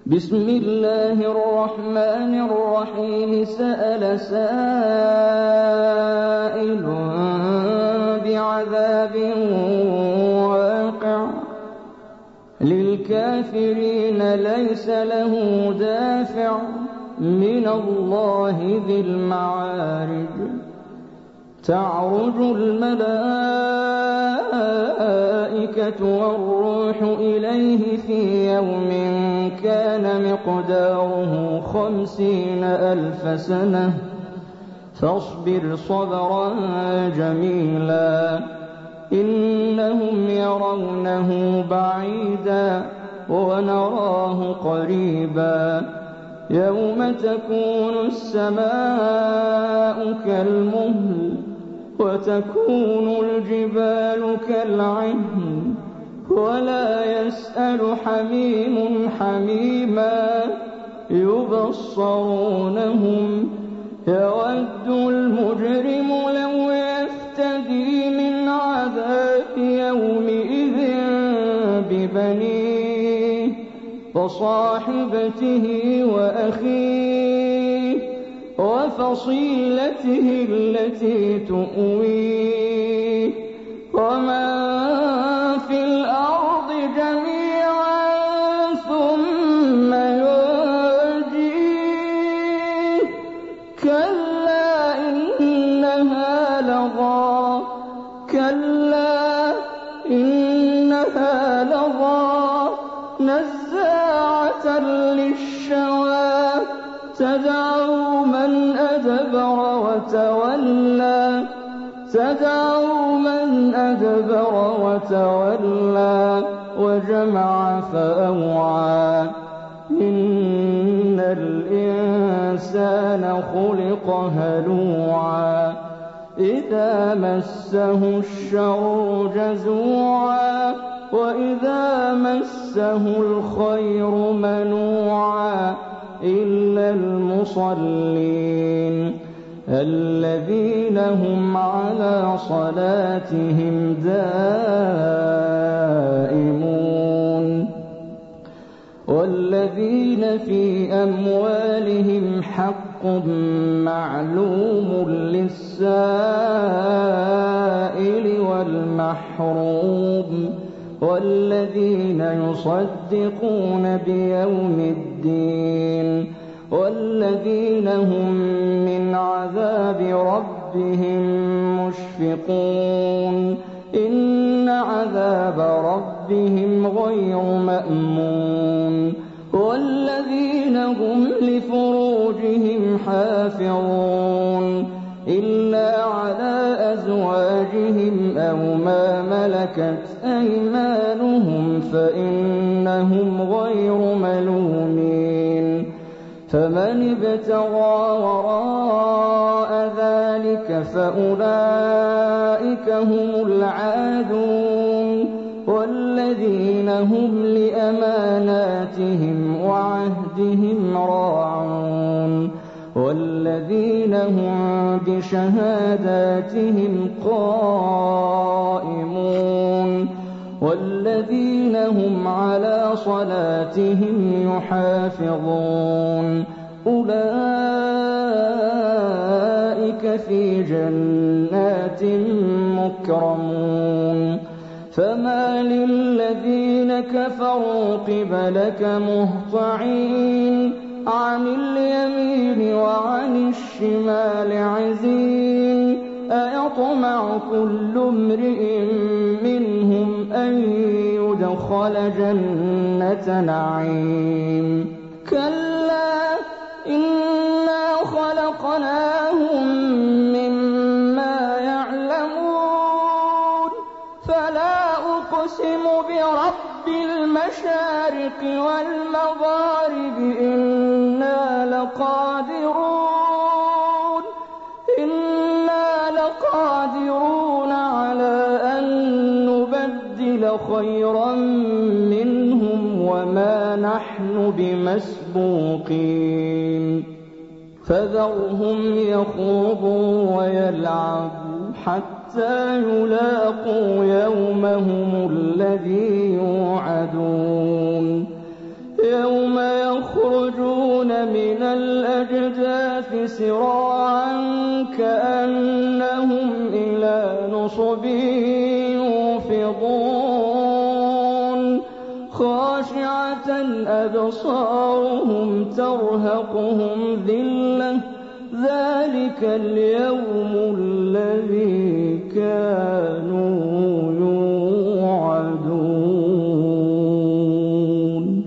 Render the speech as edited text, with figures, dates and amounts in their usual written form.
بسم الله الرحمن الرحيم سأل سائل بعذاب واقع للكافرين ليس له دافع من الله ذي المعارج تعرج الملائكة والروح إليه في يوم كان مقداره 50,000 سنة فاصبر صبرا جميلا إنهم يرونه بعيدا ونراه قريبا يوم تكون السماء كالمهل وتكون الجبال كالعهن ولا يسأل حميم حميما يبصرونهم يود المجرم لو يفتدي من عذاب يومئذ ببنيه وصاحبته وأخيه وفصيلته التي تؤويه ومن في الأرض جميعا ثم ينجيه كلا إنها لظى نزاعة للشوى تدعو من أدبر وتولى وجمع فأوعى إن الإنسان خلق هلوعا إذا مسه الشر جزوعا وإذا مسه الخير منوعا إلا المصلين الذين هم على صلاتهم دائمون والذين في أموالهم حق معلوم للسائل والمحروم والذين يصدقون بيوم الدين والذين هم من عذاب ربهم مشفقون إن عذاب ربهم غير مأمون والذين هم لفروجهم حافظون إلا على أزواجهم أو ما ملكت أيمانهم فإنهم غير ملومين فمن ابتغى وراء ذلك فأولئك هم العادون والذين هم لأماناتهم وعهدهم راعون والذين هم بشهاداتهم قائمون والذين هم على صلاتهم يحافظون أولئك في جنات مكرمون فما للذين كفروا قبلك مهطعين عن اليمين وعن الشمال عزين أيطمع كل امرئ منهم أن يدخل جنة نعيم كلا إنا خلقناهم مما يعلمون فلا أقسم برب المشارق والمغارب إنا لقادرون على أن نبدل خيرا منهم وما نحن بمسبوقين فذرهم يخوضوا ويلعبوا حتى يلاقوا يومهم الذي يوعدون يوم يخرجون من الأجداث سراعا كأنهم إلى نصب يوفضون خاشعة أبصارهم ترهقهم ذلة ذلك اليوم